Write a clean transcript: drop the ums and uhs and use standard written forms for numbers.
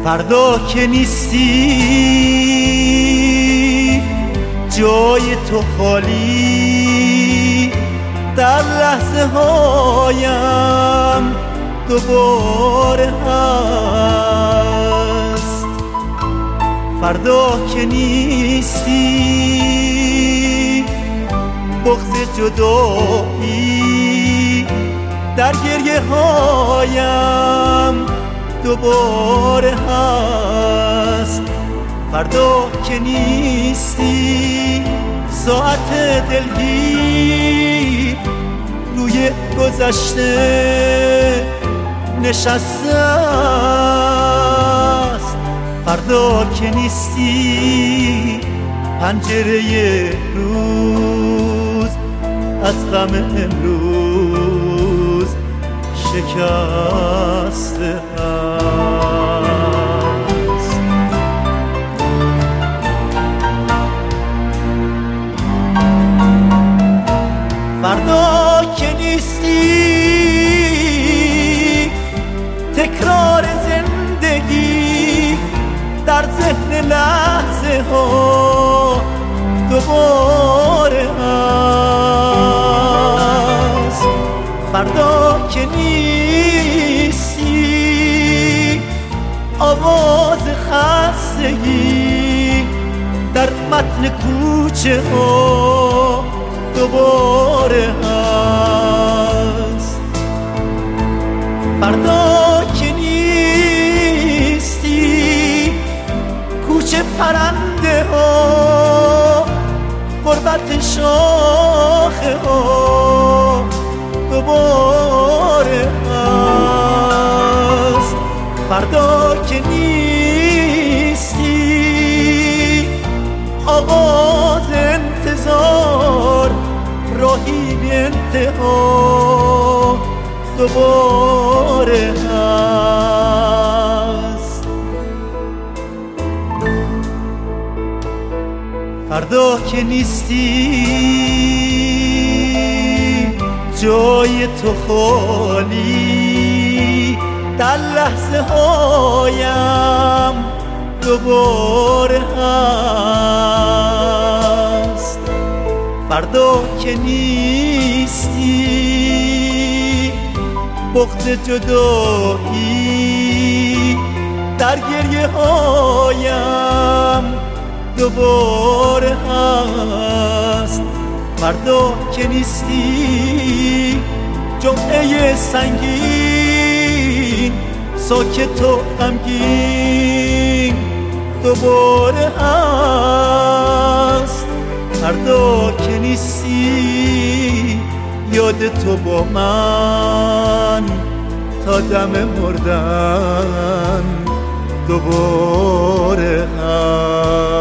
فردا که نیستی جای تو خالی، در لحظه هایم دوباره هست. فردا که نیستی بغض جدایی در گریه هایم دوباره هست. فردا که نیستی ساعت دلگیر روی گذشته نشسته است. فردا که نیستی پنجره روز از غم امروز شکسته است. فردا که نیستی تکرار زندگی در ذهن لحظه ها دوباره هست. فردا که نیستی آواز خستگی در متن کوچه ها دوباره هست. فردا که نیستی کوچه پرنده ها غربت شاخه ها دوباره هست. فردا که نیستی آغاز انتظار راهی بی انتها دوباره هست. فردا که نیستی جای تو خالی، در لحظه هایم دوباره هست. فردا که نیستی بغض جدایی در گریه هایم دوباره هست. فردا که نیستی جمعه سنگین ساکت و غمگین دوباره هست. فردا که نیستی یاد تو با من تا دم مردن دوباره هست.